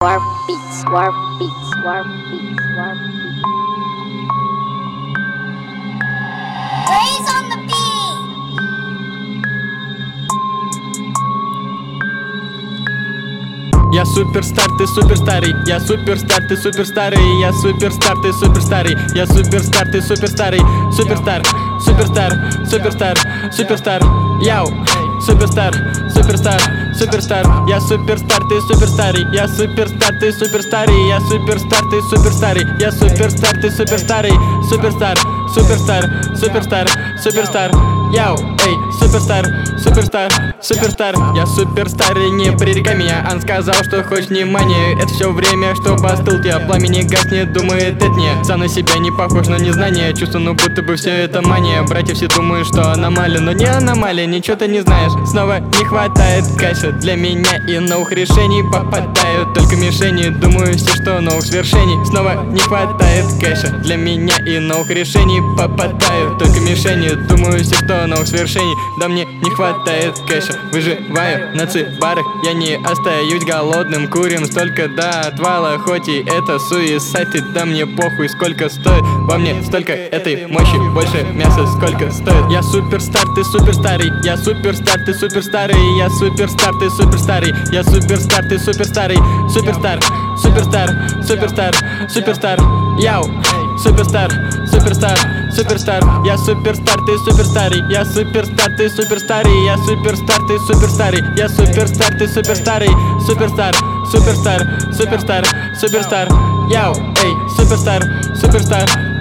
Warp beats, warp beats, warp beats, warp beats. Blaze on the beat. Я суперстар, ты суперстарый. Я суперстар, ты суперстарый. Я суперстар, ты суперстарый. Я суперстар, ты суперстарый. Суперстар, суперстар, суперстар, суперстар. Яу, суперстар, суперстар, суперстар. Я суперстар, ты суперстарый. Я суперстар, ты суперстарый. Я суперстар, ты суперстарый. Я суперстар, ты суперстарый. Суперстар, суперстар, суперстар, суперстар. Яу, эй, суперстар, суперстар, суперстар. Я суперстар и не пререкай меня. Он сказал, что хочешь внимания. Это все время, что остыл тебя. Пламени гаснет, думает, это не. Сам на себя не похож на незнание. Чувство, ну будто бы все это мания. Братья все думают, что аномалия, но не аномалия, ничего ты не знаешь. Снова не хватает кэша для меня и новых решений. Попадают только мишени. Думаю все, что новых свершений. Снова не хватает кэша для меня и новых решений. Попадают только мишени. Думаю все, что новых свершений. Да мне не хватает кэша. Выживаю на цибарах. Я не остаюсь голодным. Курим столько до отвала. Хоть и это суицид, да мне похуй сколько стоит. Во мне столько этой мощи. Больше мяса сколько стоит. Я суперстар, ты суперстарый. Я суперстар, ты суперстарый. Я суперстар, ты суперстарый. Я суперстар, ты суперстарый. Суперстар, суперстар, суперстар, суперстар. Яу, суперстар, суперстар, суперстар. Я суперстар, ты суперстарый. Я суперстар, ты суперстарый. Я суперстар, ты суперстарый. Я суперстар, ты суперстарый. Суперстар, суперстар, суперстар, суперстар. Яу, эй, суперстар, суперстар.